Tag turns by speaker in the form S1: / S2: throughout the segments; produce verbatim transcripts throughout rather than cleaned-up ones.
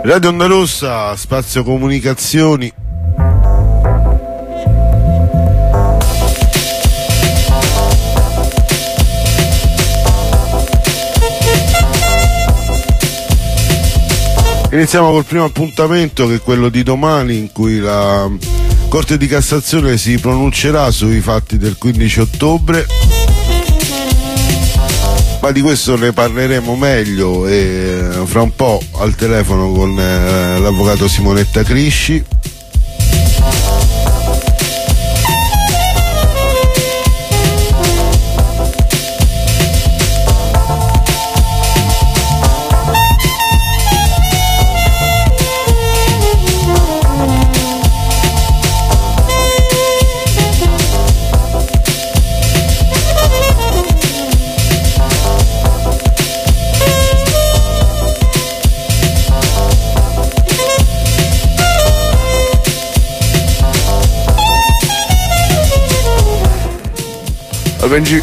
S1: Radio Onda Rossa, spazio comunicazioni. Iniziamo col primo appuntamento, che è quello di domani, in cui la Corte di Cassazione si pronuncerà sui fatti del quindici ottobre. Ma di questo ne parleremo meglio e fra un po' al telefono con eh, l'avvocato Simonetta Crisci.
S2: Benci...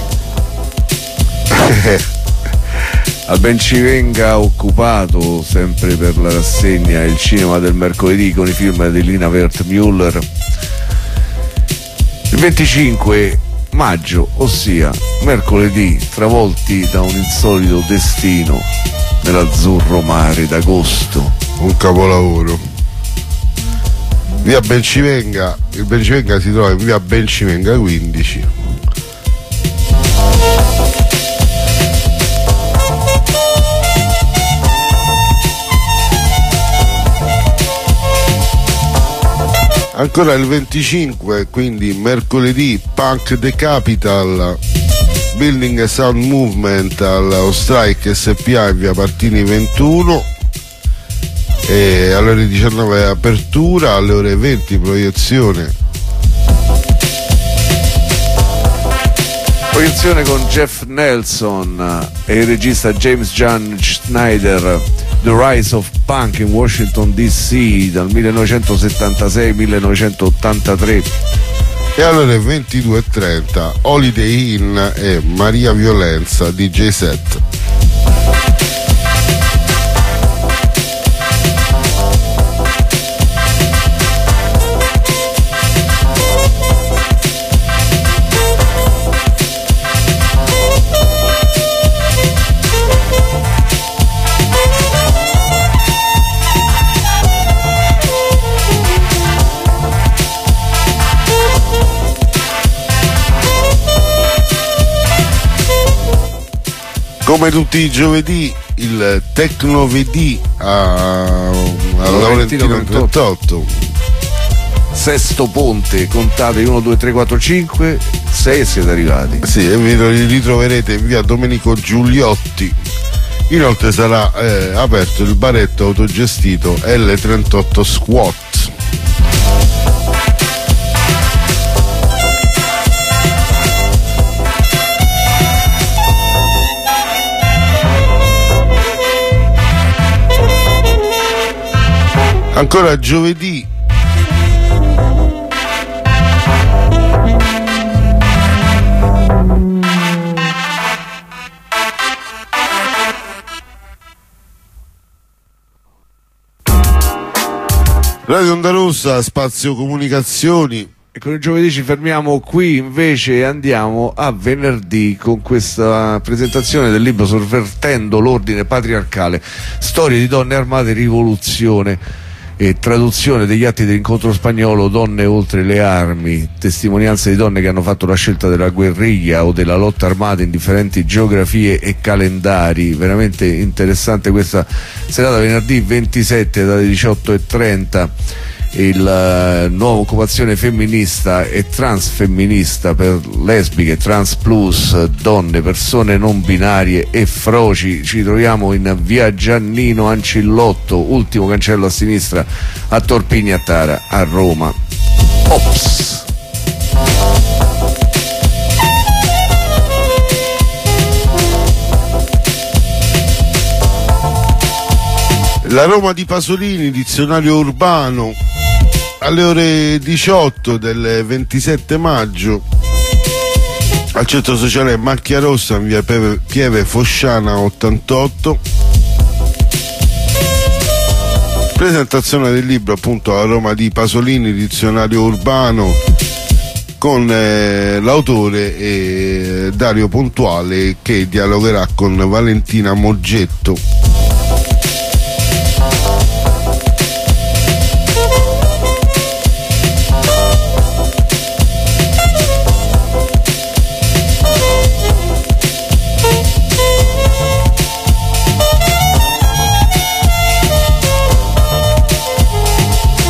S2: Al Bencivenga occupato sempre per la rassegna Il cinema del mercoledì con i film di Lina Wertmüller. Il venticinque maggio, ossia mercoledì, travolti da un insolito destino nell'azzurro mare d'agosto.
S1: Un capolavoro. Via Bencivenga, il Bencivenga si trova in via Bencivenga quindici. Ancora il venticinque, quindi mercoledì, Punk the Capital, Building a Sound Movement alla Strike S P A in via Partini ventuno, e alle ore diciannove apertura, alle ore venti proiezione.
S2: Proiezione con Jeff Nelson e il regista James John Schneider, The Rise of Punk in Washington D C dal millenovecentosettantasei millenovecentottantatré.
S1: E allora ventidue e trenta Holiday Inn e Maria Violenza D J set. Come tutti i giovedì, il Tecnovedì a, a Laurentino trentotto.
S2: Sesto Ponte, contate uno, due, tre, quattro, cinque, sei e siete arrivati.
S1: Sì, e vi ritroverete in via Domenico Giuliotti. Inoltre sarà eh, aperto il baretto autogestito L trentotto Squat. Ancora giovedì Radio Onda Rossa, spazio comunicazioni.
S2: E con il giovedì ci fermiamo qui invece e andiamo a venerdì con questa presentazione del libro Sovvertendo l'ordine patriarcale, storie di donne armate, rivoluzione e traduzione degli atti dell'incontro spagnolo Donne oltre le armi, testimonianze di donne che hanno fatto la scelta della guerriglia o della lotta armata in differenti geografie e calendari. Veramente interessante questa serata, venerdì ventisette dalle diciotto e trenta. Il uh, nuova occupazione femminista e transfemminista per lesbiche, trans plus, donne, persone non binarie e froci. Ci troviamo in via Giannino Ancillotto, ultimo cancello a sinistra, a Torpignattara a Roma. Ops!
S1: La Roma di Pasolini, dizionario urbano, alle ore diciotto del ventisette maggio al centro sociale Macchia Rossa in via Pieve Fosciana ottantotto. presentazione del libro appunto a Roma di Pasolini, dizionario urbano, con eh, l'autore eh, Dario Pontuale, che dialogherà con Valentina Moggetto.